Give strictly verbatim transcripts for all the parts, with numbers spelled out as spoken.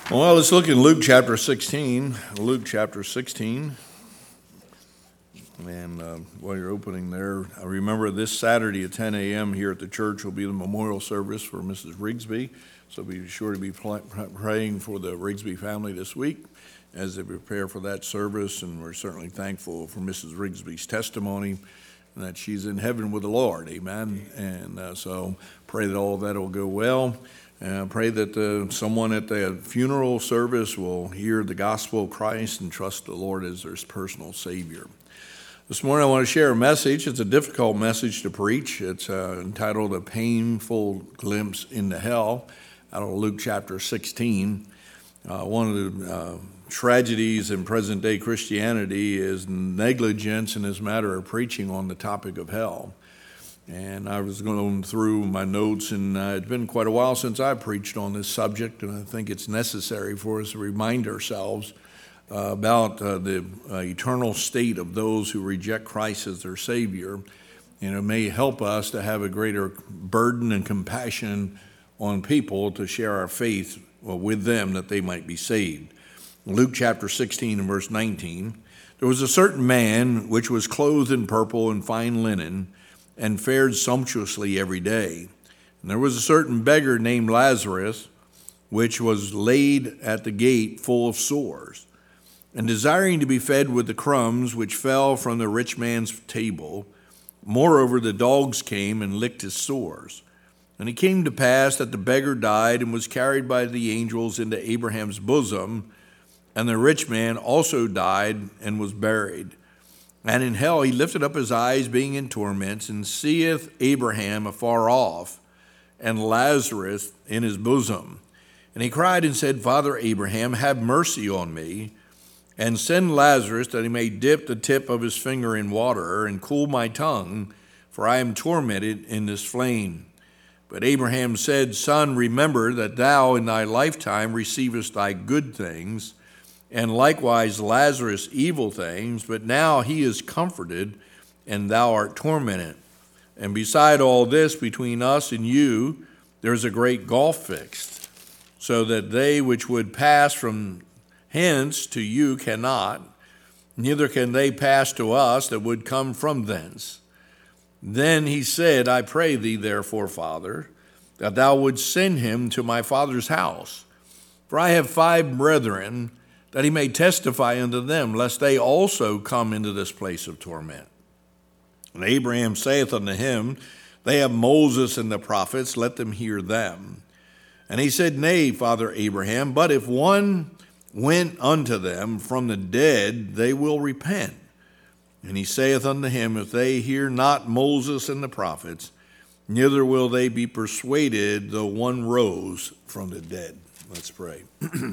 Well, let's look in Luke chapter sixteen. Luke chapter sixteen. And uh, while you're opening there, I remember this Saturday at ten a.m. here at the church will be the memorial service for Missus Rigsby. So be sure to be pl- praying for the Rigsby family this week as they prepare for that service. And we're certainly thankful for Missus Rigsby's testimony and that she's in heaven with the Lord. Amen. And uh, so pray that all of that will go well. Uh, pray that uh, someone at the funeral service will hear the gospel of Christ and trust the Lord as their personal Savior. This morning I want to share a message. It's a difficult message to preach. It's uh, entitled A Painful Glimpse into Hell, out of Luke chapter sixteen. Uh, one of the uh, tragedies in present-day Christianity is negligence in this matter of preaching on the topic of hell. And I was going through my notes, and uh, it's been quite a while since I preached on this subject, and I think it's necessary for us to remind ourselves uh, about uh, the uh, eternal state of those who reject Christ as their Savior, and it may help us to have a greater burden and compassion on people to share our faith well, with them that they might be saved. Luke chapter sixteen and verse nineteen, there was a certain man which was clothed in purple and fine linen, and fared sumptuously every day. And there was a certain beggar named Lazarus, which was laid at the gate full of sores, and desiring to be fed with the crumbs which fell from the rich man's table. Moreover, the dogs came and licked his sores. And it came to pass that the beggar died and was carried by the angels into Abraham's bosom, and the rich man also died and was buried. And in hell he lifted up his eyes, being in torments, and seeth Abraham afar off, and Lazarus in his bosom. And he cried and said, Father Abraham, have mercy on me, and send Lazarus that he may dip the tip of his finger in water, and cool my tongue, for I am tormented in this flame. But Abraham said, Son, remember that thou in thy lifetime receivest thy good things, and likewise Lazarus evil things, but now he is comforted, and thou art tormented. And beside all this, between us and you, there is a great gulf fixed, so that they which would pass from hence to you cannot, neither can they pass to us that would come from thence. Then he said, I pray thee therefore, Father, that thou wouldst send him to my father's house. For I have five brethren, that he may testify unto them, lest they also come into this place of torment. And Abraham saith unto him, They have Moses and the prophets, let them hear them. And he said, Nay, Father Abraham, but if one went unto them from the dead, they will repent. And he saith unto him, If they hear not Moses and the prophets, neither will they be persuaded, though one rose from the dead. Let's pray.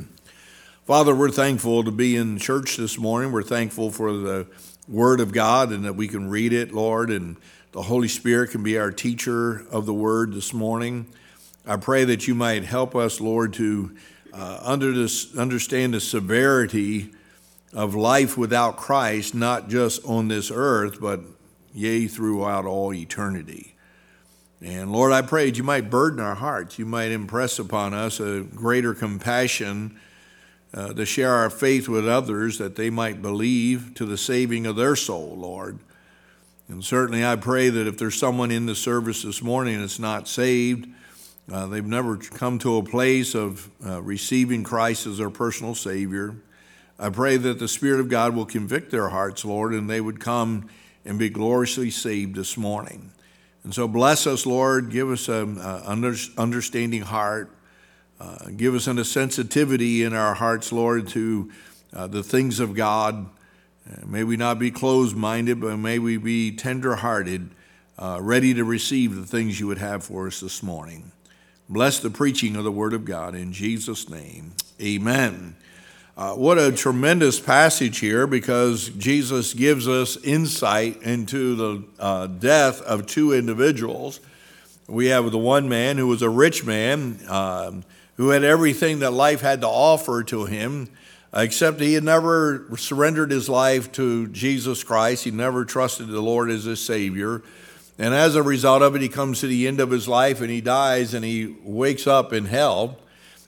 Father, we're thankful to be in church this morning. We're thankful for the Word of God and that we can read it, Lord, and the Holy Spirit can be our teacher of the Word this morning. I pray that you might help us, Lord, to uh, under this, understand the severity of life without Christ, not just on this earth, but yea, throughout all eternity. And Lord, I pray that you might burden our hearts. You might impress upon us a greater compassion Uh, to share our faith with others, that they might believe to the saving of their soul, Lord. And certainly I pray that if there's someone in the service this morning that's not saved, uh, they've never come to a place of uh, receiving Christ as their personal Savior, I pray that the Spirit of God will convict their hearts, Lord, and they would come and be gloriously saved this morning. And so bless us, Lord. Give us an understanding heart. Uh, give us a sensitivity in our hearts, Lord, to uh, the things of God. Uh, may we not be closed-minded, but may we be tender-hearted, uh, ready to receive the things you would have for us this morning. Bless the preaching of the Word of God in Jesus' name. Amen. Uh, what a tremendous passage here, because Jesus gives us insight into the uh, death of two individuals. We have the one man who was a rich man, um, who had everything that life had to offer to him, except he had never surrendered his life to Jesus Christ. He never trusted the Lord as his Savior. And as a result of it, he comes to the end of his life and he dies and he wakes up in hell.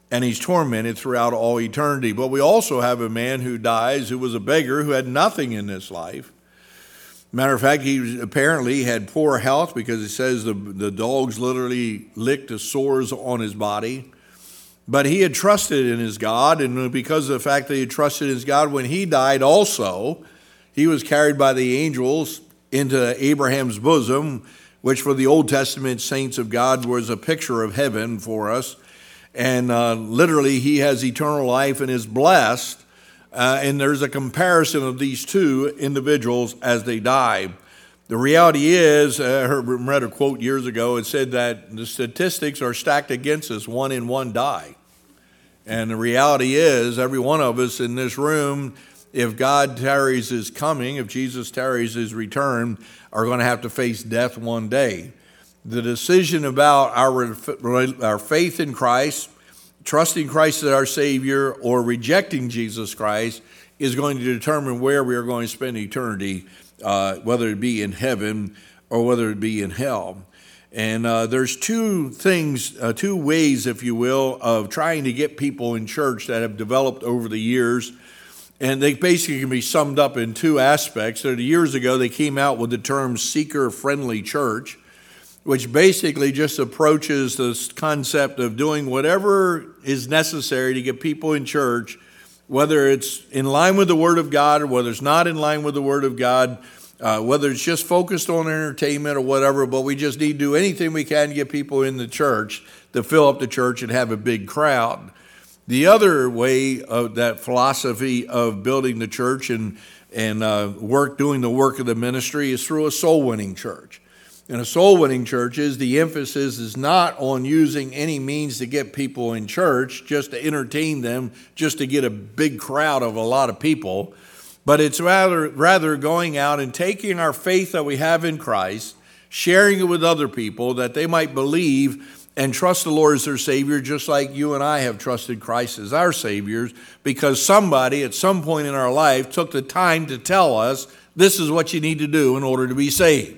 and he's tormented throughout all eternity. But we also have a man who dies who was a beggar who had nothing in this life. Matter of fact, he was, apparently had poor health because it says the, the dogs literally licked the sores on his body. But he had trusted in his God, and because of the fact that he had trusted in his God, when he died also, he was carried by the angels into Abraham's bosom, which for the Old Testament saints of God was a picture of heaven for us. And uh, literally he has eternal life and is blessed. Uh, and there's a comparison of these two individuals as they die. The reality is, I heard, read a quote years ago, it said that the statistics are stacked against us, one in one die. And the reality is, every one of us in this room, if God tarries his coming, if Jesus tarries his return, are going to have to face death one day. The decision about our, our faith in Christ, trusting Christ as our Savior, or rejecting Jesus Christ is going to determine where we are going to spend eternity, uh, whether it be in heaven or whether it be in hell. And uh, there's two things, uh, two ways, if you will, of trying to get people in church that have developed over the years. And they basically can be summed up in two aspects. thirty years ago, they came out with the term seeker-friendly church, which basically just approaches this concept of doing whatever is necessary to get people in church, whether it's in line with the Word of God or whether it's not in line with the Word of God, uh, whether it's just focused on entertainment or whatever, but we just need to do anything we can to get people in the church to fill up the church and have a big crowd. The other way of that philosophy of building the church and, and uh, work, doing the work of the ministry is through a soul-winning church. In a soul-winning churches, the emphasis is not on using any means to get people in church, just to entertain them, just to get a big crowd of a lot of people, but it's rather rather going out and taking our faith that we have in Christ, sharing it with other people that they might believe and trust the Lord as their Savior, just like you and I have trusted Christ as our Savior, because somebody at some point in our life took the time to tell us this is what you need to do in order to be saved.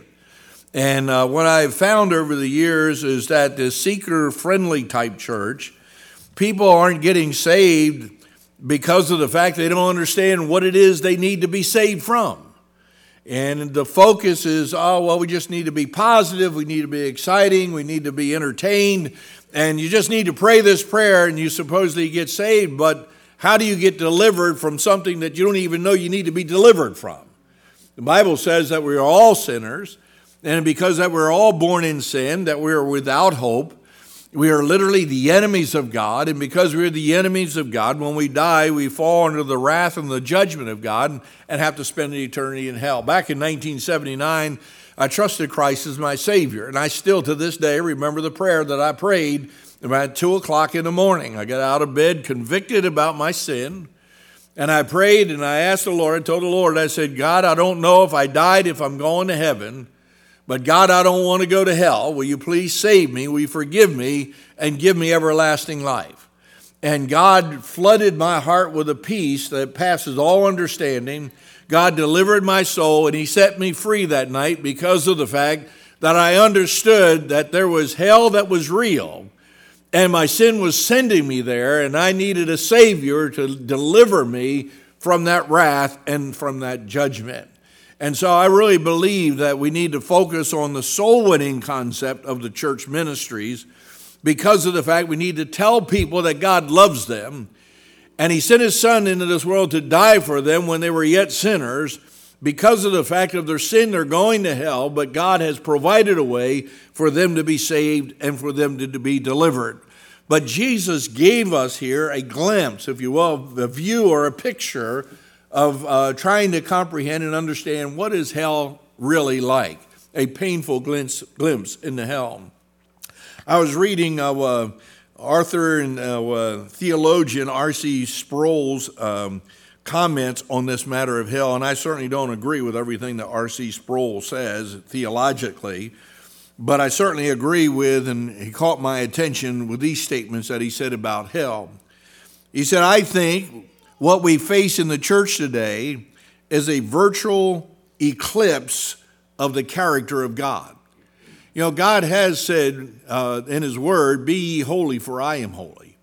And uh, what I've found over the years is that the seeker-friendly type church, people aren't getting saved because of the fact they don't understand what it is they need to be saved from. And the focus is, oh, well, we just need to be positive, we need to be exciting, we need to be entertained, and you just need to pray this prayer and you supposedly get saved, but how do you get delivered from something that you don't even know you need to be delivered from? The Bible says that we are all sinners, and because that we're all born in sin, that we are without hope, we are literally the enemies of God, and because we're the enemies of God, when we die, we fall under the wrath and the judgment of God and have to spend an eternity in hell. Back in nineteen seventy-nine, I trusted Christ as my Savior, and I still to this day remember the prayer that I prayed about two o'clock in the morning. I got out of bed convicted about my sin, and I prayed and I asked the Lord, I told the Lord, I said, God, I don't know if I died, if I'm going to heaven, but God, I don't want to go to hell. Will you please save me? Will you forgive me and give me everlasting life? And God flooded my heart with a peace that passes all understanding. God delivered my soul, and he set me free that night because of the fact that I understood that there was hell that was real, and my sin was sending me there, and I needed a Savior to deliver me from that wrath and from that judgment. And so I really believe that we need to focus on the soul-winning concept of the church ministries because of the fact we need to tell people that God loves them, and he sent his Son into this world to die for them when they were yet sinners. Because of the fact of their sin, they're going to hell, but God has provided a way for them to be saved and for them to, to be delivered. But Jesus gave us here a glimpse, if you will, a view or a picture of uh, trying to comprehend and understand what is hell really like, a painful glimpse, glimpse into hell. I was reading uh, uh, Arthur and uh, uh, theologian R C Sproul's um, comments on this matter of hell, and I certainly don't agree with everything that R C Sproul says theologically, but I certainly agree with, and he caught my attention with these statements that he said about hell. He said, I think what we face in the church today is a virtual eclipse of the character of God. You know, God has said uh, in his word, be ye holy, for I am holy.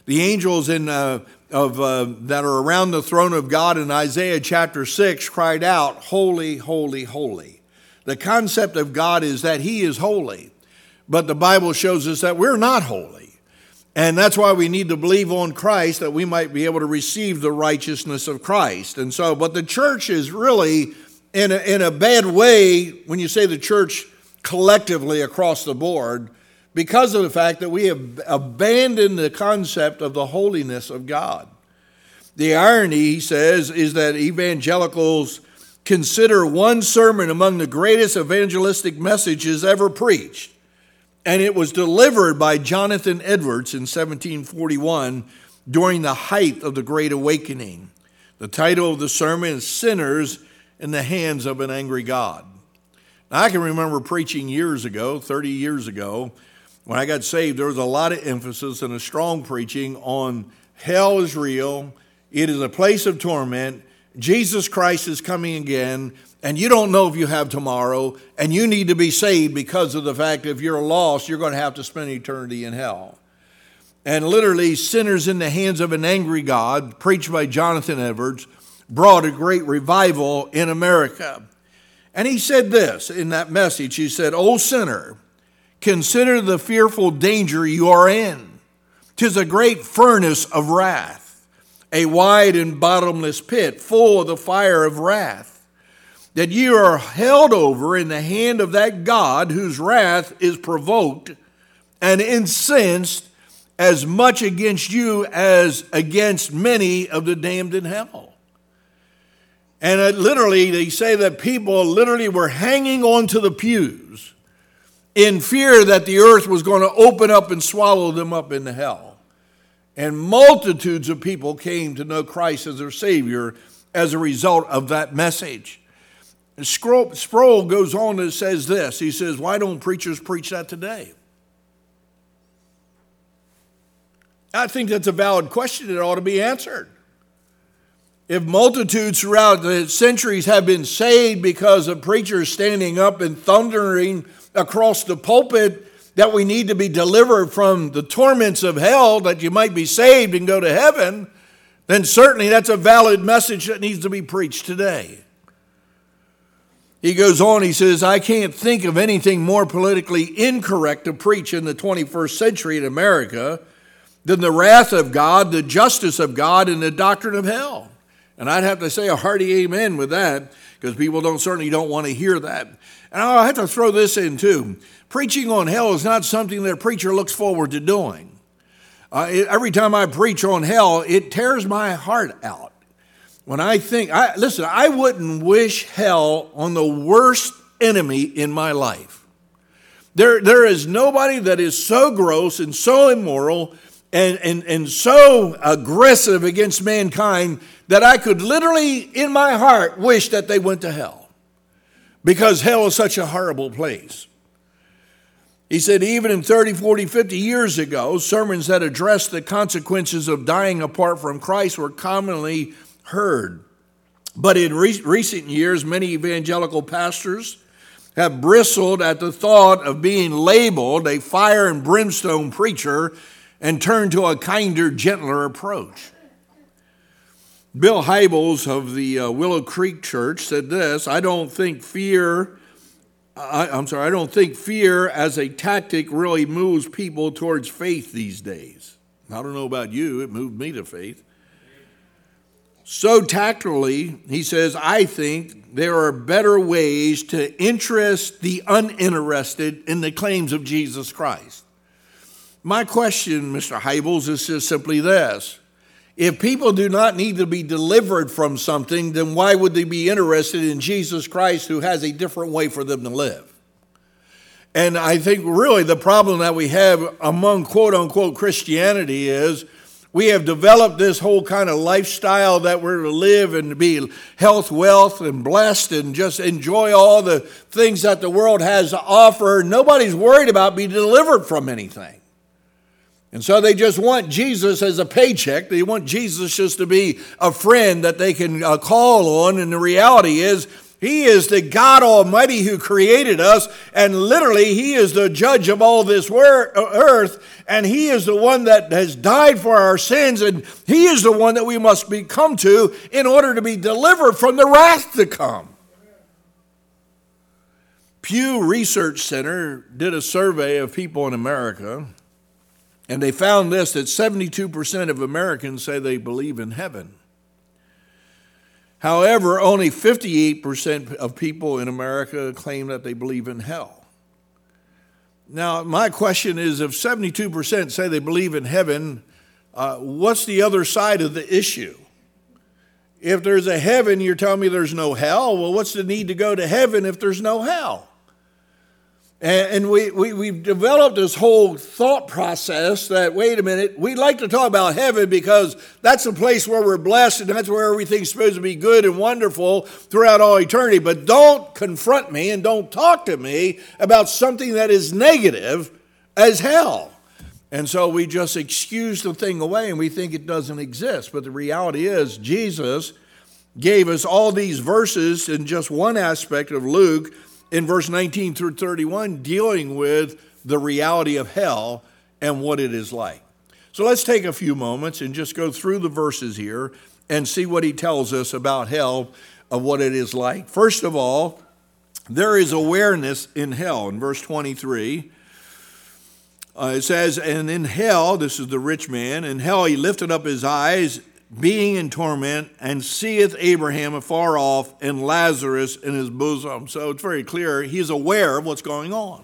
The angels in uh, of uh, that are around the throne of God in Isaiah chapter six cried out, "Holy, holy, holy." The concept of God is that he is holy, but the Bible shows us that we're not holy. And that's why we need to believe on Christ, that we might be able to receive the righteousness of Christ. And so, but the church is really in a, in a bad way when you say the church collectively across the board, because of the fact that we have abandoned the concept of the holiness of God. The irony, he says, is that evangelicals consider one sermon among the greatest evangelistic messages ever preached. And it was delivered by Jonathan Edwards in seventeen forty-one during the height of the Great Awakening. The title of the sermon is "Sinners in the Hands of an Angry God." Now, I can remember preaching years ago, thirty years ago, when I got saved, there was a lot of emphasis and a strong preaching on hell is real, it is a place of torment, Jesus Christ is coming again, and you don't know if you have tomorrow, and you need to be saved because of the fact that if you're lost, you're going to have to spend eternity in hell. And literally, "Sinners in the Hands of an Angry God," preached by Jonathan Edwards, brought a great revival in America. And he said this in that message. He said, "O sinner, consider the fearful danger you are in. 'Tis a great furnace of wrath, a wide and bottomless pit full of the fire of wrath, that you are held over in the hand of that God whose wrath is provoked and incensed as much against you as against many of the damned in hell." And it literally, they say that people literally were hanging on to the pews in fear that the earth was going to open up and swallow them up into hell. And multitudes of people came to know Christ as their Savior as a result of that message. Sproul goes on and says this. He says, why don't preachers preach that today? I think that's a valid question that ought to be answered. If multitudes throughout the centuries have been saved because of preachers standing up and thundering across the pulpit that we need to be delivered from the torments of hell, that you might be saved and go to heaven, then certainly that's a valid message that needs to be preached today. He goes on, he says, I can't think of anything more politically incorrect to preach in the twenty-first century in America than the wrath of God, the justice of God, and the doctrine of hell. And I'd have to say a hearty amen with that, because people don't certainly don't want to hear that. And I'll have to throw this in too. Preaching on hell is not something that a preacher looks forward to doing. Uh, it, every time I preach on hell, it tears my heart out. When I think, I, listen, I wouldn't wish hell on the worst enemy in my life. There, there is nobody that is so gross and so immoral and, and, and so aggressive against mankind that I could literally, in my heart, wish that they went to hell. Because hell is such a horrible place. He said even in thirty, forty, fifty years ago, sermons that addressed the consequences of dying apart from Christ were commonly heard. But in re- recent years, many evangelical pastors have bristled at the thought of being labeled a fire and brimstone preacher and turned to a kinder, gentler approach. Bill Hybels of the uh, Willow Creek Church said this, I don't think fear, I, I'm sorry, I don't think fear as a tactic really moves people towards faith these days. I don't know about you, it moved me to faith. So tactfully, he says, I think there are better ways to interest the uninterested in the claims of Jesus Christ. My question, Mister Hybels, is just simply this. If people do not need to be delivered from something, then why would they be interested in Jesus Christ, who has a different way for them to live? And I think really the problem that we have among quote-unquote Christianity is we have developed this whole kind of lifestyle that we're to live and to be health, wealth, and blessed and just enjoy all the things that the world has to offer. Nobody's worried about being delivered from anything. And so they just want Jesus as a paycheck. They want Jesus just to be a friend that they can uh, call on. And the reality is He is the God Almighty who created us, and literally He is the judge of all this earth, and He is the one that has died for our sins, and He is the one that we must be come to in order to be delivered from the wrath to come. Pew Research Center did a survey of people in America, and they found this, that seventy-two percent of Americans say they believe in heaven. However, only fifty-eight percent of people in America claim that they believe in hell. Now, my question is, if seventy-two percent say they believe in heaven, uh, what's the other side of the issue? If there's a heaven, you're telling me there's no hell? Well, what's the need to go to heaven if there's no hell? And we, we, we've developed this whole thought process that, wait a minute, we like to talk about heaven because that's the place where we're blessed and that's where everything's supposed to be good and wonderful throughout all eternity. But don't confront me and don't talk to me about something that is negative as hell. And so we just excuse the thing away and we think it doesn't exist. But the reality is Jesus gave us all these verses in just one aspect of Luke, in verse nineteen through thirty-one, dealing with the reality of hell and what it is like. So let's take a few moments and just go through the verses here and see what he tells us about hell, of what it is like. First of all, there is awareness in hell. In verse twenty-three, uh, it says, and in hell, this is the rich man, in hell he lifted up his eyes, being in torment, and seeth Abraham afar off and Lazarus in his bosom. So it's very clear he's aware of what's going on.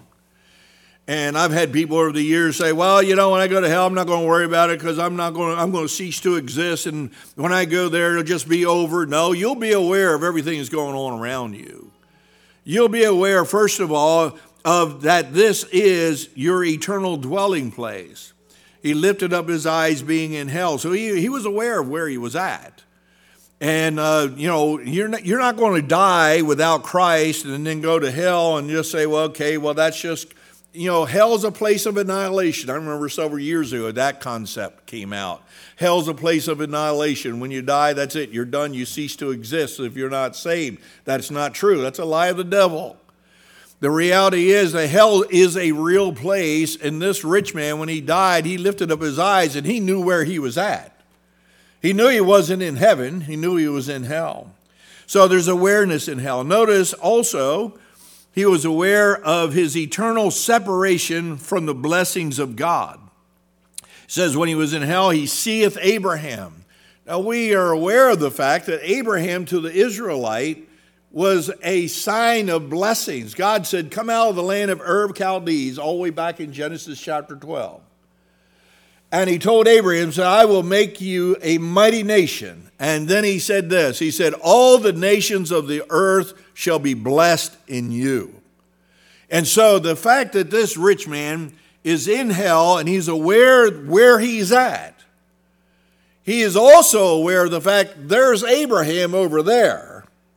And I've had people over the years say, well, you know, when I go to hell, I'm not going to worry about it because I'm not going to, I'm going to cease to exist. And when I go there, it'll just be over. No, you'll be aware of everything that's going on around you. You'll be aware, first of all, of that this is your eternal dwelling place. He lifted up his eyes being in hell. So he, he was aware of where he was at. And, uh, you know, you're not, you're not going to die without Christ and then go to hell and just say, well, okay, well, that's just, you know, hell's a place of annihilation. I remember several years ago that concept came out. Hell's a place of annihilation. When you die, that's it. You're done. You cease to exist if you're not saved. That's not true. That's a lie of the devil. The reality is that hell is a real place, and this rich man, when he died, he lifted up his eyes and he knew where he was at. He knew he wasn't in heaven. He knew he was in hell. So there's awareness in hell. Notice also, he was aware of his eternal separation from the blessings of God. It says when he was in hell, he seeth Abraham. Now we are aware of the fact that Abraham to the Israelite was a sign of blessings. God said, come out of the land of Ur of Chaldees, all the way back in Genesis chapter twelve. And he told Abraham, said, I will make you a mighty nation. And then he said this, he said, all the nations of the earth shall be blessed in you. And so the fact that this rich man is in hell and he's aware where he's at, he is also aware of the fact there's Abraham over there.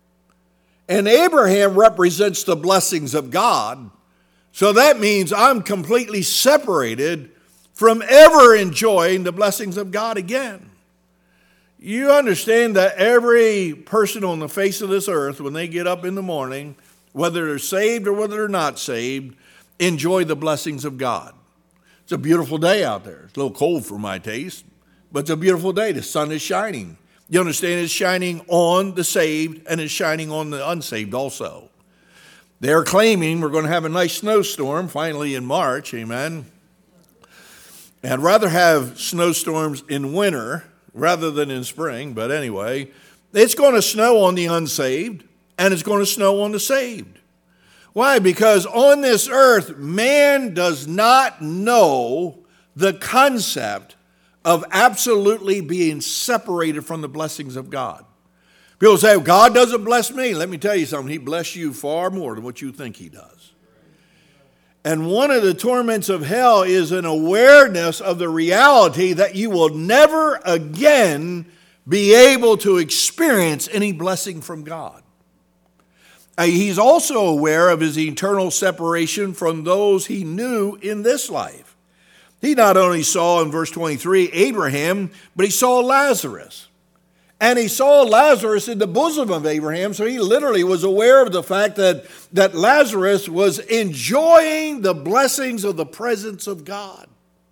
And Abraham represents the blessings of God. So that means I'm completely separated from ever enjoying the blessings of God again. You understand that every person on the face of this earth, when they get up in the morning, whether they're saved or whether they're not saved, enjoy the blessings of God. It's a beautiful day out there. It's a little cold for my taste, but it's a beautiful day. The sun is shining. You understand, it's shining on the saved and it's shining on the unsaved also. They're claiming we're going to have a nice snowstorm finally in March, amen. And I'd rather have snowstorms in winter rather than in spring, but anyway, it's going to snow on the unsaved and it's going to snow on the saved. Why? Because on this earth, man does not know the concept of absolutely being separated from the blessings of God. People say, well, God doesn't bless me. Let me tell you something. He bless you far more than what you think he does. And one of the torments of hell is an awareness of the reality that you will never again be able to experience any blessing from God. He's also aware of his eternal separation from those he knew in this life. He not only saw in verse twenty-three Abraham, but he saw Lazarus. And he saw Lazarus in the bosom of Abraham, so he literally was aware of the fact that, that Lazarus was enjoying the blessings of the presence of God.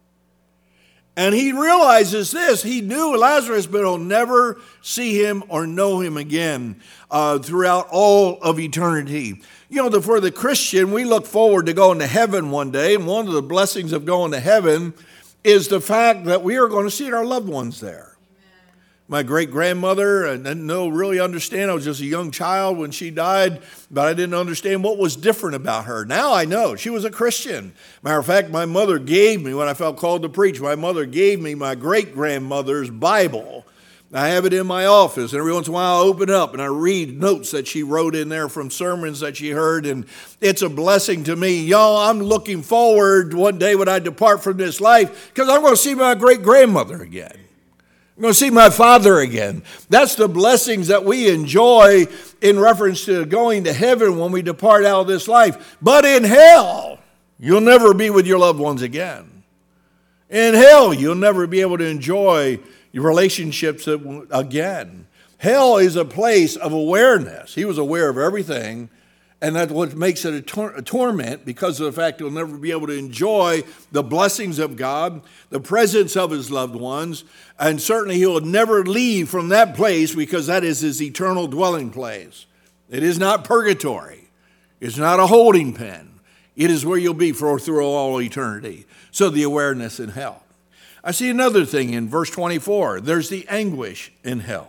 And he realizes this. He knew Lazarus, but he'll never see him or know him again uh, throughout all of eternity. You know, the, for the Christian, we look forward to going to heaven one day, and one of the blessings of going to heaven is the fact that we are going to see our loved ones there. My great-grandmother, I didn't know, really understand. I was just a young child when she died, but I didn't understand what was different about her. Now I know. She was a Christian. Matter of fact, my mother gave me, when I felt called to preach, my mother gave me my great-grandmother's Bible. I have it in my office, and every once in a while I open it up and I read notes that she wrote in there from sermons that she heard, and it's a blessing to me. Y'all, I'm looking forward one day when I depart from this life, because I'm going to see my great-grandmother again. I'm going to see my father again. That's the blessings that we enjoy in reference to going to heaven when we depart out of this life. But in hell, you'll never be with your loved ones again. In hell, you'll never be able to enjoy your relationships again. Hell is a place of awareness. He was aware of everything. And that's what makes it a, tor- a torment, because of the fact he'll never be able to enjoy the blessings of God, the presence of his loved ones, and certainly he will never leave from that place, because that is his eternal dwelling place. It is not purgatory. It's not a holding pen. It is where you'll be for through all eternity. So the awareness in hell. I see another thing in verse twenty-four. There's the anguish in hell.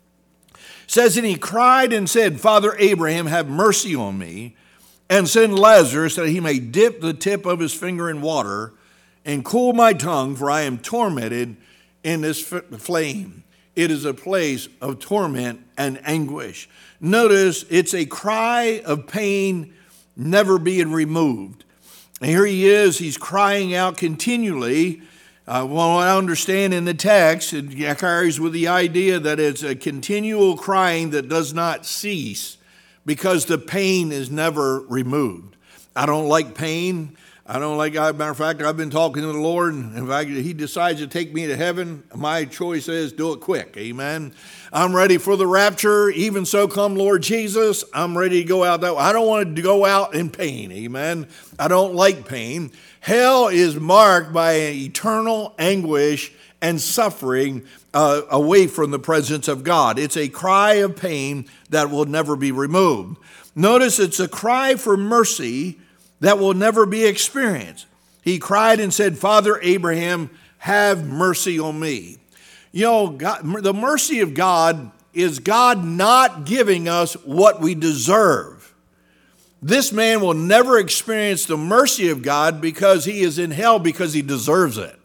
It says, and he cried and said, Father Abraham, have mercy on me, and send Lazarus that he may dip the tip of his finger in water and cool my tongue, for I am tormented in this flame. It is a place of torment and anguish. Notice it's a cry of pain never being removed. And here he is, he's crying out continually. Uh, well, I understand in the text, it carries with the idea that it's a continual crying that does not cease because the pain is never removed. I don't like pain. I don't like, as a matter of fact, I've been talking to the Lord, and if I, he decides to take me to heaven, my choice is do it quick, amen? I'm ready for the rapture. Even so, come Lord Jesus, I'm ready to go out that way. I don't want to go out in pain, amen? I don't like pain. Hell is marked by an eternal anguish and suffering uh, away from the presence of God. It's a cry of pain that will never be removed. Notice it's a cry for mercy that will never be experienced. He cried and said, Father Abraham, have mercy on me. You know, God, the mercy of God is God not giving us what we deserve. This man will never experience the mercy of God because he is in hell because he deserves it.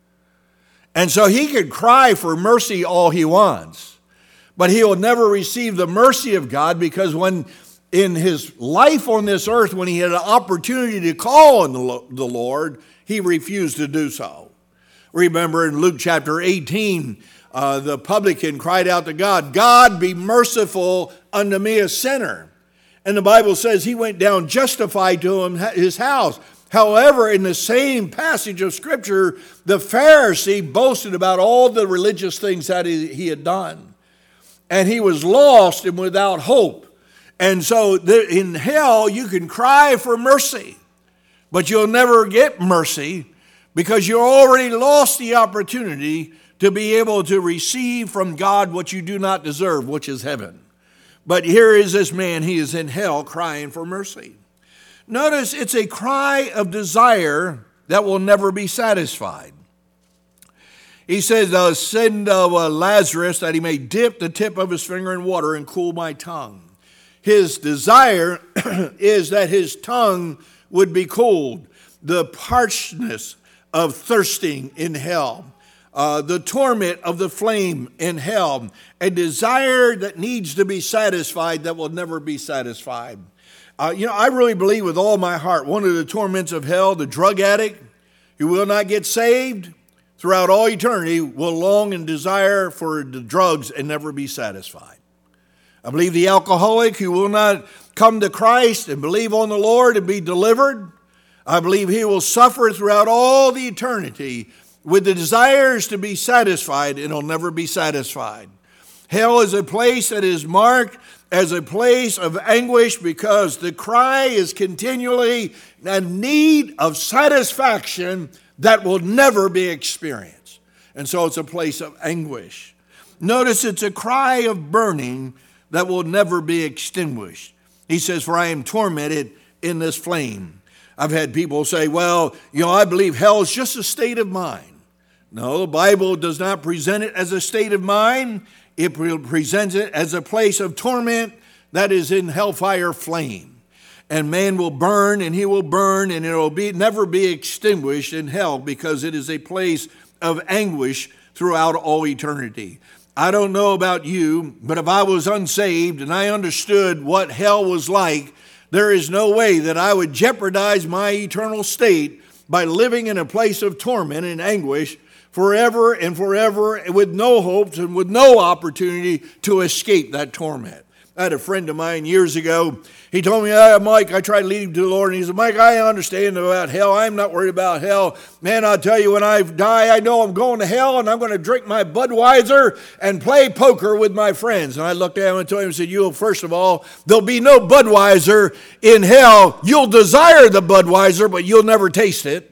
And so he could cry for mercy all he wants, but he will never receive the mercy of God because when in his life on this earth, when he had an opportunity to call on the Lord, he refused to do so. Remember in Luke chapter eighteen, uh, the publican cried out to God, God, be merciful unto me, a sinner. And the Bible says he went down justified to him, his house. However, in the same passage of Scripture, the Pharisee boasted about all the religious things that he, he had done. And he was lost and without hope. And so in hell, you can cry for mercy, but you'll never get mercy because you already lost the opportunity to be able to receive from God what you do not deserve, which is heaven. But here is this man, he is in hell crying for mercy. Notice it's a cry of desire that will never be satisfied. He says, uh, send uh, Lazarus that he may dip the tip of his finger in water and cool my tongue. His desire is that his tongue would be cooled. The parchness of thirsting in hell. Uh, the torment of the flame in hell, a desire that needs to be satisfied that will never be satisfied. Uh, you know, I really believe with all my heart, one of the torments of hell, the drug addict who will not get saved throughout all eternity will long and desire for the drugs and never be satisfied. I believe the alcoholic who will not come to Christ and believe on the Lord and be delivered, I believe he will suffer throughout all the eternity with the desires to be satisfied, and he'll never be satisfied. Hell is a place that is marked as a place of anguish because the cry is continually a need of satisfaction that will never be experienced. And so it's a place of anguish. Notice it's a cry of burning that will never be extinguished. He says, for I am tormented in this flame. I've had people say, well, you know, I believe hell is just a state of mind. No, the Bible does not present it as a state of mind. It presents it as a place of torment that is in hellfire flame. And man will burn, and he will burn, and it will be never be extinguished in hell because it is a place of anguish throughout all eternity. I don't know about you, but if I was unsaved and I understood what hell was like, there is no way that I would jeopardize my eternal state by living in a place of torment and anguish forever and forever with no hopes and with no opportunity to escape that torment. I had a friend of mine years ago. He told me, ah, Mike, I tried to lead him to the Lord. And he said, Mike, I understand about hell. I'm not worried about hell. Man, I'll tell you, when I die, I know I'm going to hell, and I'm going to drink my Budweiser and play poker with my friends. And I looked at him and told him, I said, you, first of all, there'll be no Budweiser in hell. You'll desire the Budweiser, but you'll never taste it.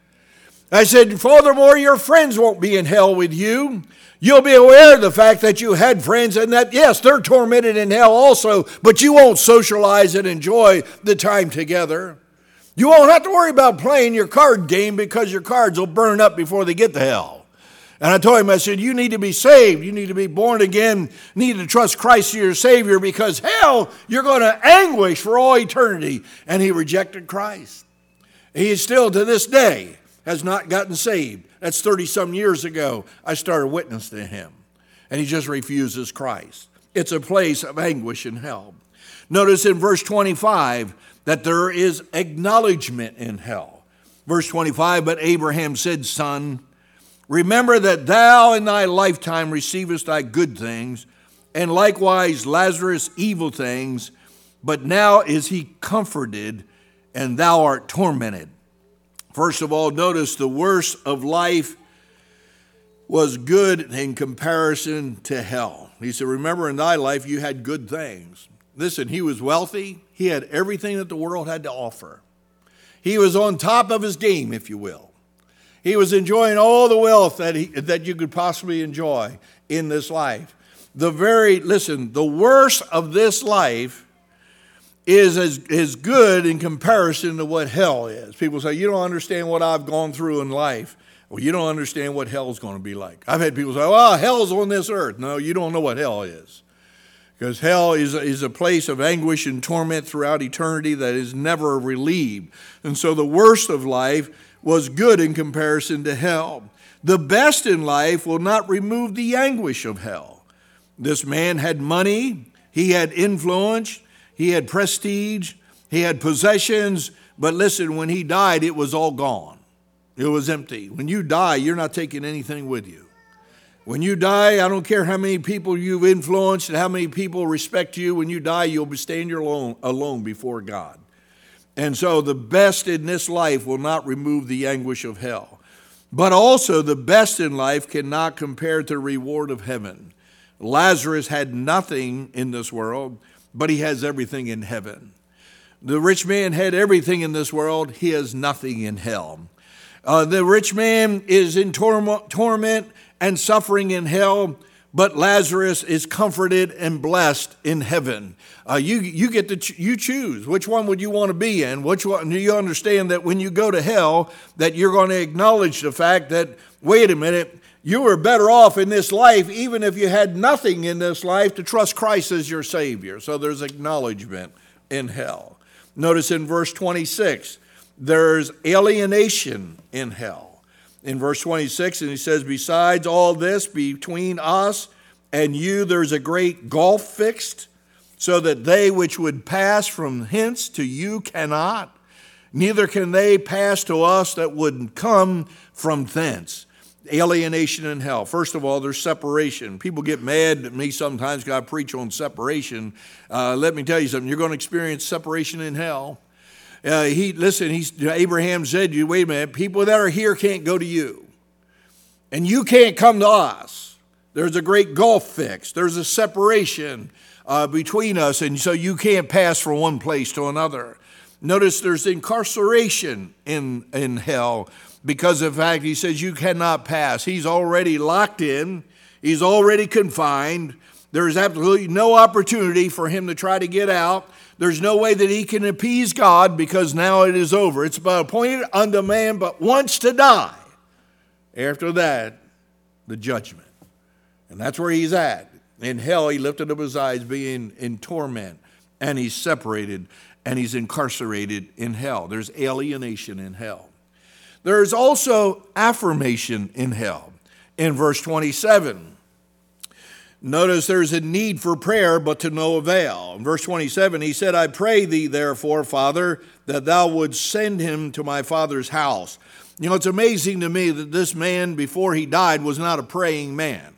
I said, furthermore, your friends won't be in hell with you. You'll be aware of the fact that you had friends and that, yes, they're tormented in hell also, but you won't socialize and enjoy the time together. You won't have to worry about playing your card game because your cards will burn up before they get to hell. And I told him, I said, you need to be saved. You need to be born again. You need to trust Christ as your Savior because hell, you're going to anguish for all eternity. And he rejected Christ. He is still to this day has not gotten saved. That's thirty-some years ago. I started witnessing to him. And he just refuses Christ. It's a place of anguish in hell. Notice in verse twenty-five that there is acknowledgement in hell. Verse twenty-five, but Abraham said, Son, remember that thou in thy lifetime receivest thy good things, and likewise Lazarus evil things, but now is he comforted, and thou art tormented. First of all, notice the worst of life was good in comparison to hell. He said, remember in thy life you had good things. Listen, he was wealthy. He had everything that the world had to offer. He was on top of his game, if you will. He was enjoying all the wealth that he, that you could possibly enjoy in this life. The very, listen, the worst of this life is as, as good in comparison to what hell is. People say, you don't understand what I've gone through in life. Well, you don't understand what hell's going to be like. I've had people say, well, hell's on this earth. No, you don't know what hell is. Because hell is, is a place of anguish and torment throughout eternity that is never relieved. And so the worst of life was good in comparison to hell. The best in life will not remove the anguish of hell. This man had money. He had influence. He had prestige, he had possessions, but listen, when he died, it was all gone. It was empty. When you die, you're not taking anything with you. When you die, I don't care how many people you've influenced and how many people respect you. When you die, you'll be staying alone, alone before God. And so the best in this life will not remove the anguish of hell. But also the best in life cannot compare to the reward of heaven. Lazarus had nothing in this world, but he has everything in heaven. The rich man had everything in this world. He has nothing in hell. Uh, the rich man is in tor- torment and suffering in hell, but Lazarus is comforted and blessed in heaven. Uh, you you get to ch- you choose which one would you want to be in. Which one do you understand that when you go to hell, that you're going to acknowledge the fact that wait a minute. You were better off in this life, even if you had nothing in this life, to trust Christ as your Savior. So there's acknowledgement in hell. Notice in verse twenty-six, there's alienation in hell. In verse twenty-six, and he says, besides all this, between us and you, there's a great gulf fixed, so that they which would pass from hence to you cannot, neither can they pass to us that would come from thence. Alienation in hell. First of all, there's separation. People get mad at me sometimes because I preach on separation. Uh, let me tell you something. You're going to experience separation in hell. Uh, he listen. He's, Abraham said to you, wait a minute. People that are here can't go to you, and you can't come to us. There's a great gulf fix. There's a separation uh, between us, and so you can't pass from one place to another. Notice there's incarceration in, in hell because of the fact he says you cannot pass. He's already locked in. He's already confined. There's absolutely no opportunity for him to try to get out. There's no way that he can appease God because now it is over. It's but appointed unto man but once to die. After that, the judgment. And that's where he's at. In hell, he lifted up his eyes being in torment. And he's separated and he's incarcerated in hell. There's alienation in hell. There's also affirmation in hell. In verse twenty-seven, notice there's a need for prayer, but to no avail. In verse twenty-seven, he said, I pray thee, therefore, Father, that thou wouldst send him to my father's house. You know, it's amazing to me that this man, before he died, was not a praying man.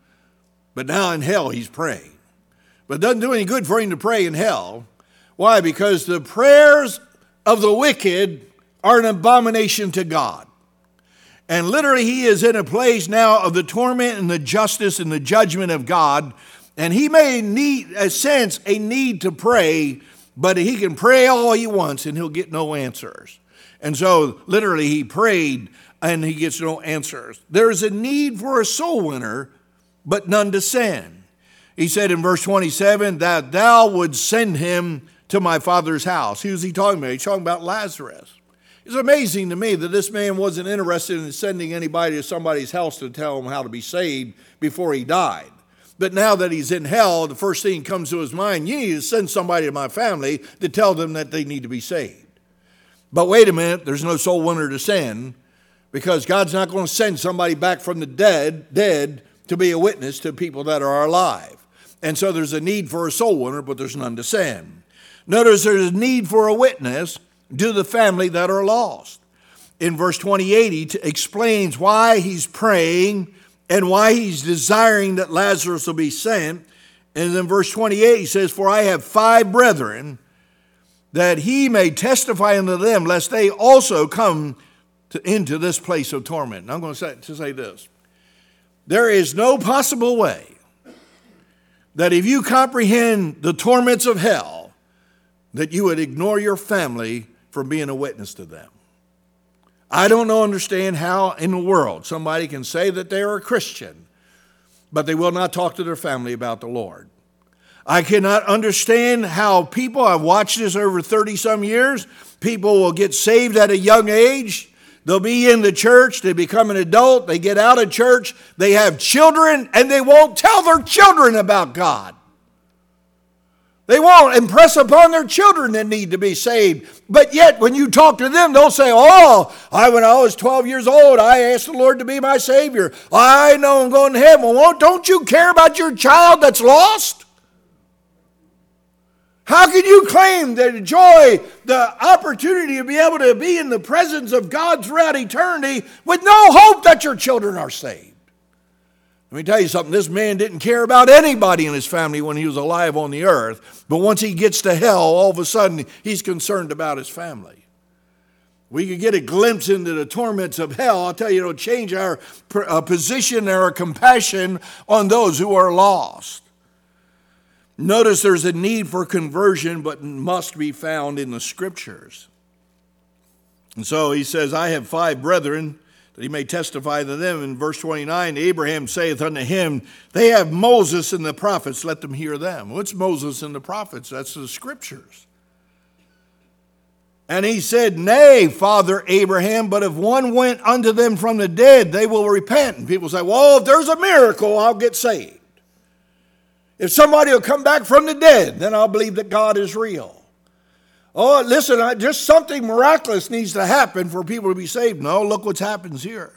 But now in hell, he's praying. But it doesn't do any good for him to pray in hell. Why? Because the prayers of the wicked are an abomination to God. And literally, he is in a place now of the torment and the justice and the judgment of God. And he may need, a sense, a need to pray, but he can pray all he wants and he'll get no answers. And so, literally, he prayed and he gets no answers. There's a need for a soul winner, but none to send. He said in verse twenty-seven, that thou would send him to my father's house. Who's he talking about? He's talking about Lazarus. It's amazing to me that this man wasn't interested in sending anybody to somebody's house to tell him how to be saved before he died. But now that he's in hell, the first thing comes to his mind, you need to send somebody to my family to tell them that they need to be saved. But wait a minute, there's no soul winner to send because God's not going to send somebody back from the dead, dead to be a witness to people that are alive. And so there's a need for a soul winner, but there's none to send. Notice there's a need for a witness to the family that are lost. In verse twenty-eight, he t- explains why he's praying and why he's desiring that Lazarus will be sent. And in verse twenty-eight, he says, for I have five brethren, that he may testify unto them, lest they also come to, into this place of torment. And I'm going to say, to say this. There is no possible way that if you comprehend the torments of hell, that you would ignore your family from being a witness to them. I don't know, understand how in the world somebody can say that they are a Christian, but they will not talk to their family about the Lord. I cannot understand how people, I've watched this over thirty some years, people will get saved at a young age. They'll be in the church, they become an adult, they get out of church, they have children, and they won't tell their children about God. They won't impress upon their children that need to be saved. But yet, when you talk to them, they'll say, oh, I, when I was twelve years old, I asked the Lord to be my Savior. I know I'm going to heaven. Well, don't you care about your child that's lost? How can you claim to enjoy the opportunity to be able to be in the presence of God throughout eternity with no hope that your children are saved? Let me tell you something, this man didn't care about anybody in his family when he was alive on the earth, but once he gets to hell, all of a sudden, he's concerned about his family. We could get a glimpse into the torments of hell. I'll tell you, it'll change our position, our compassion on those who are lost. Notice there's a need for conversion, but must be found in the Scriptures. And so he says, I have five brethren, that he may testify to them. In verse twenty-nine, Abraham saith unto him, they have Moses and the prophets, let them hear them. What's Moses and the prophets? That's the Scriptures. And he said, nay, Father Abraham, but if one went unto them from the dead, they will repent. And people say, well, if there's a miracle, I'll get saved. If somebody will come back from the dead, then I'll believe that God is real. Oh, listen, I, just something miraculous needs to happen for people to be saved. No, look what happens here.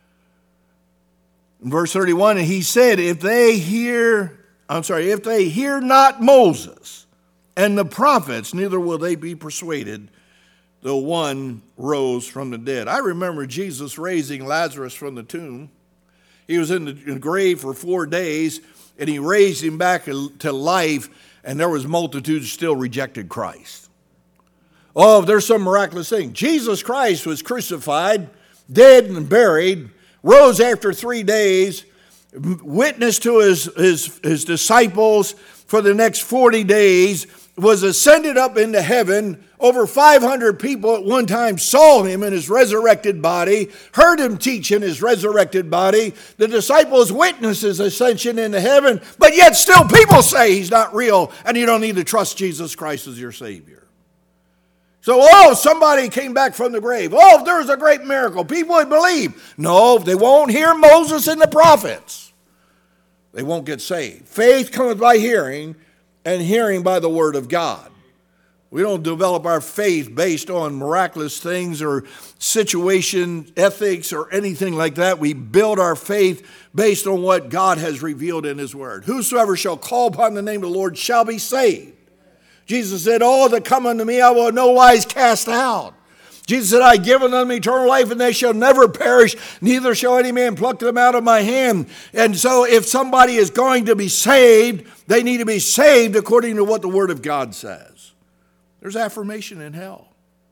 In verse thirty-one, and he said, if they hear, I'm sorry, if they hear not Moses and the prophets, neither will they be persuaded, though one rose from the dead. I remember Jesus raising Lazarus from the tomb. He was in the grave for four days, and he raised him back to life, and there was multitudes still rejected Christ. Oh, if there's some miraculous thing. Jesus Christ was crucified, dead and buried, rose after three days, witnessed to his, his, his disciples for the next forty days, was ascended up into heaven. Over five hundred people at one time saw him in his resurrected body, heard him teach in his resurrected body. The disciples witnessed his ascension into heaven, but yet still people say he's not real and you don't need to trust Jesus Christ as your Savior. So, oh, somebody came back from the grave. Oh, there's a great miracle. People would believe. No, they won't hear Moses and the prophets. They won't get saved. Faith comes by hearing, and hearing by the word of God. We don't develop our faith based on miraculous things or situation ethics or anything like that. We build our faith based on what God has revealed in his word. Whosoever shall call upon the name of the Lord shall be saved. Jesus said, all that come unto me I will in no wise cast out. Jesus said, I have given them eternal life, and they shall never perish, neither shall any man pluck them out of my hand. And so if somebody is going to be saved, they need to be saved according to what the Word of God says. There's affirmation in hell.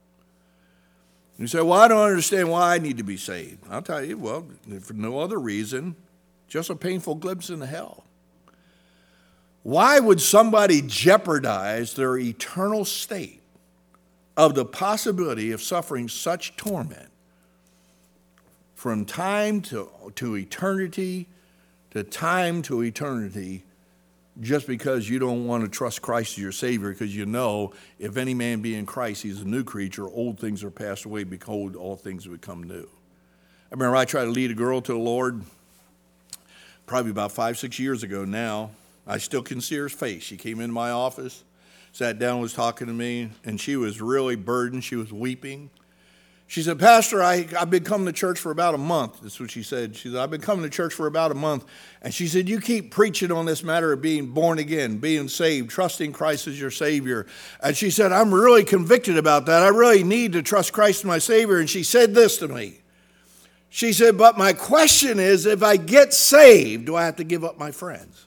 You say, well, I don't understand why I need to be saved. I'll tell you, well, for no other reason, just a painful glimpse into hell. Why would somebody jeopardize their eternal state of the possibility of suffering such torment from time to, to eternity to time to eternity just because you don't want to trust Christ as your Savior, because you know if any man be in Christ, he's a new creature. Old things are passed away. Behold, all things have become new. I remember I tried to lead a girl to the Lord probably about five, six years ago now. I still can see her face. She came into my office, sat down, was talking to me, and she was really burdened. She was weeping. She said, Pastor, I, I've been coming to church for about a month. That's what she said. She said, I've been coming to church for about a month. And she said, you keep preaching on this matter of being born again, being saved, trusting Christ as your Savior. And she said, I'm really convicted about that. I really need to trust Christ as my Savior. And she said this to me. She said, but my question is, if I get saved, do I have to give up my friends?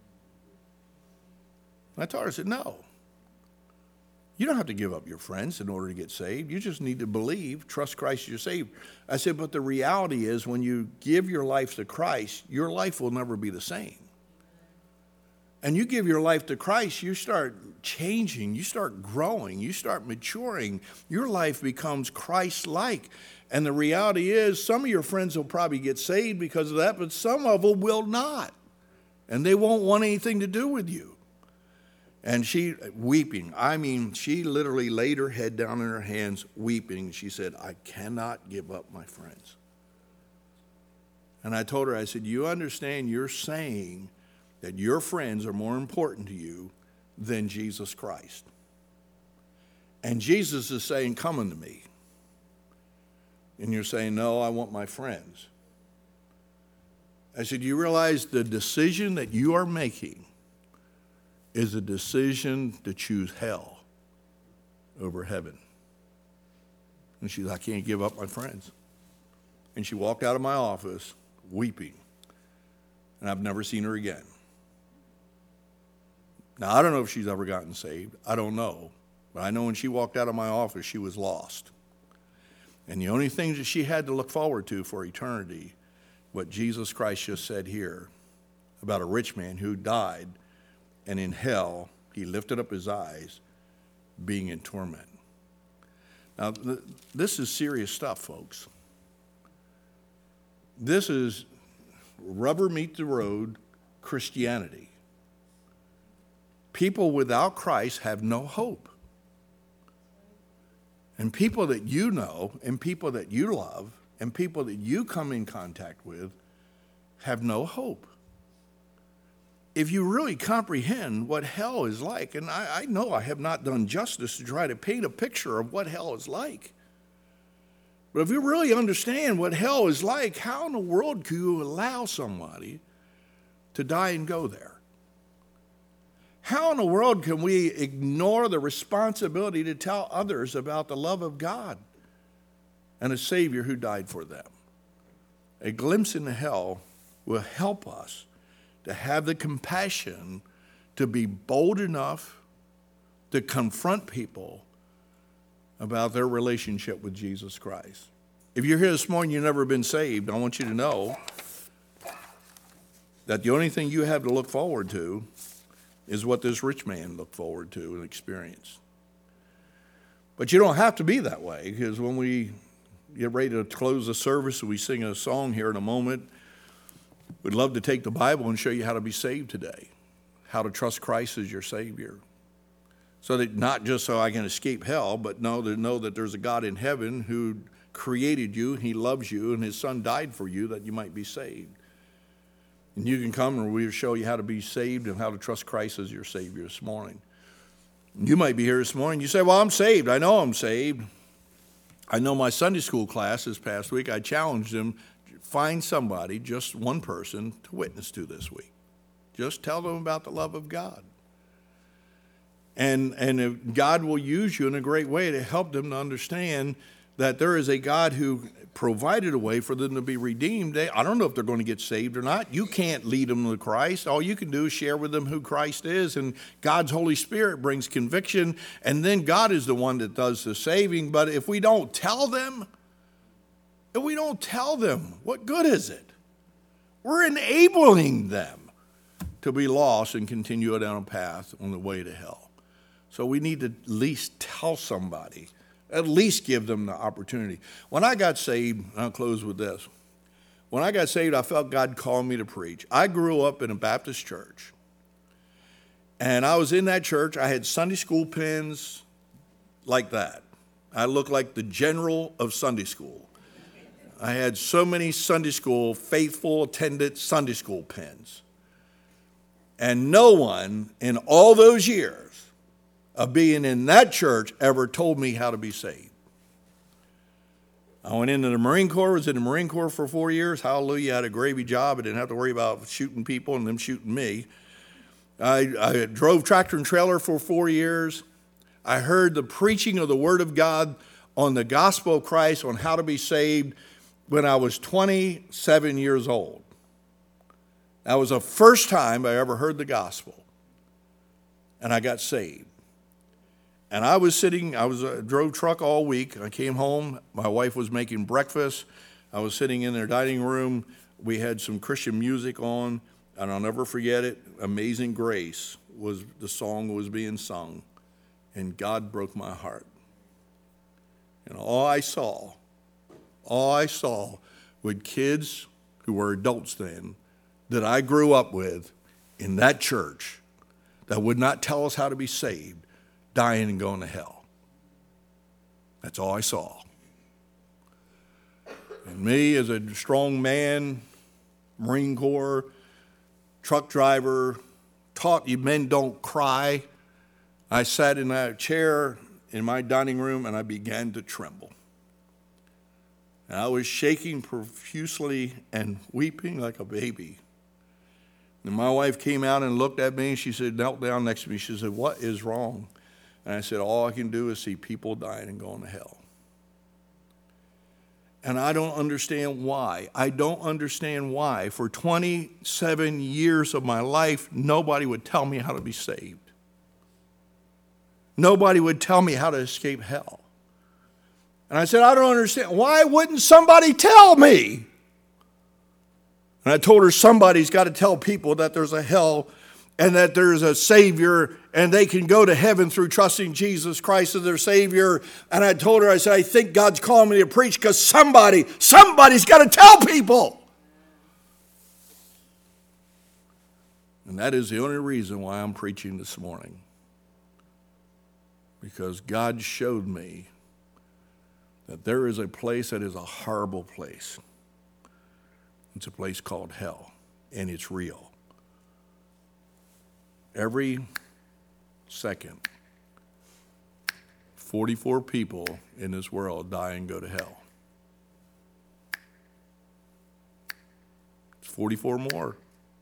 I told her, I said, no. You don't have to give up your friends in order to get saved. You just need to believe, trust Christ as your Savior. I said, but the reality is when you give your life to Christ, your life will never be the same. And you give your life to Christ, you start changing, you start growing, you start maturing. Your life becomes Christ-like. And the reality is some of your friends will probably get saved because of that, but some of them will not. And they won't want anything to do with you. And she, weeping, I mean, she literally laid her head down in her hands, weeping. She said, I cannot give up my friends. And I told her, I said, you understand you're saying that your friends are more important to you than Jesus Christ. And Jesus is saying, come unto me. And you're saying, no, I want my friends. I said, you realize the decision that you are making is a decision to choose hell over heaven. And she's like, I can't give up my friends. And she walked out of my office weeping. And I've never seen her again. Now, I don't know if she's ever gotten saved. I don't know. But I know when she walked out of my office, she was lost. And the only thing that she had to look forward to for eternity, what Jesus Christ just said here about a rich man who died, and in hell, he lifted up his eyes, being in torment. Now, th- this is serious stuff, folks. This is rubber meet the road Christianity. People without Christ have no hope. And people that you know, and people that you love, and people that you come in contact with have no hope. If you really comprehend what hell is like, and I, I know I have not done justice to try to paint a picture of what hell is like, but if you really understand what hell is like, how in the world could you allow somebody to die and go there? How in the world can we ignore the responsibility to tell others about the love of God and a Savior who died for them? A glimpse into hell will help us to have the compassion to be bold enough to confront people about their relationship with Jesus Christ. If you're here this morning, you've never been saved, I want you to know that the only thing you have to look forward to is what this rich man looked forward to and experienced. But you don't have to be that way, because when we get ready to close the service, we sing a song here in a moment. We'd love to take the Bible and show you how to be saved today, how to trust Christ as your Savior. So that not just so I can escape hell, but know that, know that there's a God in heaven who created you, he loves you, and his son died for you that you might be saved. And you can come and we'll show you how to be saved and how to trust Christ as your Savior this morning. You might be here this morning, you say, well, I'm saved. I know I'm saved. I know my Sunday school class this past week, I challenged them, find somebody, just one person, to witness to this week. Just tell them about the love of God. And, and God will use you in a great way to help them to understand that there is a God who provided a way for them to be redeemed. They, I don't know if they're going to get saved or not. You can't lead them to Christ. All you can do is share with them who Christ is, and God's Holy Spirit brings conviction, and then God is the one that does the saving. But if we don't tell them, if we don't tell them, what good is it? We're enabling them to be lost and continue down a path on the way to hell. So we need to at least tell somebody, at least give them the opportunity. When I got saved, I'll close with this. When I got saved, I felt God called me to preach. I grew up in a Baptist church. And I was in that church. I had Sunday school pins like that. I looked like the general of Sunday school. I had so many Sunday school, faithful, attended Sunday school pins. And no one in all those years of being in that church ever told me how to be saved. I went into the Marine Corps, was in the Marine Corps for four years. Hallelujah, I had a gravy job. I didn't have to worry about shooting people and them shooting me. I, I drove tractor and trailer for four years. I heard the preaching of the Word of God on the gospel of Christ, on how to be saved, when I was twenty-seven years old. That was the first time I ever heard the gospel, and I got saved. And I was sitting, I was uh, drove truck all week. I came home. My wife was making breakfast. I was sitting in their dining room. We had some Christian music on, and I'll never forget it. Amazing Grace was the song that was being sung, and God broke my heart. And all I saw, all I saw were kids who were adults then that I grew up with in that church that would not tell us how to be saved, dying and going to hell. That's all I saw. And me as a strong man, Marine Corps, truck driver, taught you men don't cry. I sat in that chair in my dining room and I began to tremble. And I was shaking profusely and weeping like a baby. And my wife came out and looked at me and she said, knelt down next to me. She said, what is wrong? And I said, all I can do is see people dying and going to hell. And I don't understand why. I don't understand why. For twenty-seven years of my life, nobody would tell me how to be saved. Nobody would tell me how to escape hell. And I said, I don't understand. Why wouldn't somebody tell me? And I told her, somebody's got to tell people that there's a hell and that there's a Savior and they can go to heaven through trusting Jesus Christ as their Savior. And I told her, I said, I think God's calling me to preach because somebody, somebody's got to tell people. And that is the only reason why I'm preaching this morning. Because God showed me that there is a place that is a horrible place. It's a place called hell, and it's real. Every second, forty-four people in this world die and go to hell. It's forty-four more.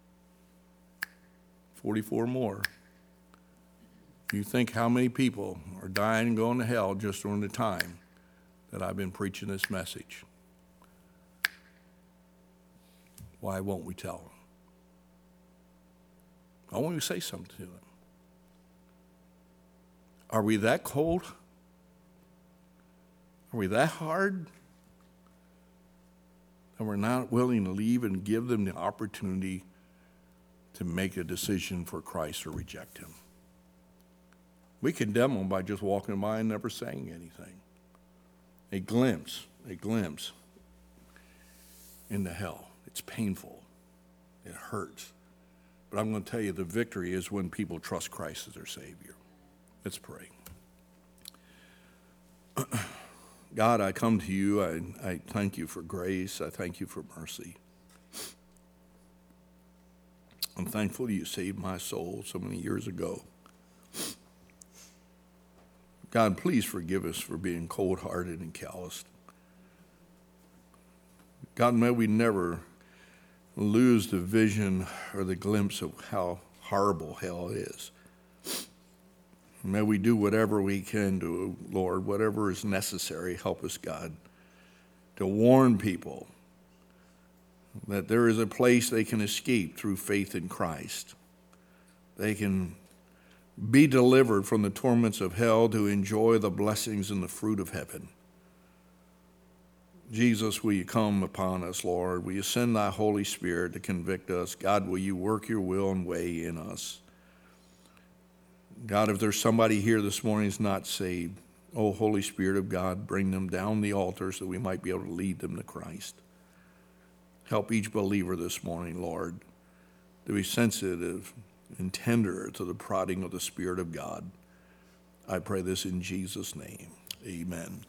forty-four more. You think how many people are dying and going to hell just during the time that I've been preaching this message? Why won't we tell them? Why won't we say something to them? Are we that cold? Are we that hard? And we're not willing to leave and give them the opportunity to make a decision for Christ or reject him. We condemn them by just walking by and never saying anything. A glimpse, a glimpse into hell. It's painful. It hurts. But I'm going to tell you, the victory is when people trust Christ as their Savior. Let's pray. God, I come to you. I, I thank you for grace. I thank you for mercy. I'm thankful you saved my soul so many years ago. God, please forgive us for being cold-hearted and calloused. God, may we never lose the vision or the glimpse of how horrible hell is. May we do whatever we can do, Lord, whatever is necessary. Help us, God, to warn people that there is a place they can escape through faith in Christ. They can be delivered from the torments of hell to enjoy the blessings and the fruit of heaven. Jesus, will you come upon us, Lord? Will you send thy Holy Spirit to convict us? God, will you work your will and way in us? God, if there's somebody here this morning who's not saved, oh, Holy Spirit of God, bring them down the altar so we might be able to lead them to Christ. Help each believer this morning, Lord, to be sensitive and tender to the prodding of the Spirit of God. I pray this in Jesus' name. Amen.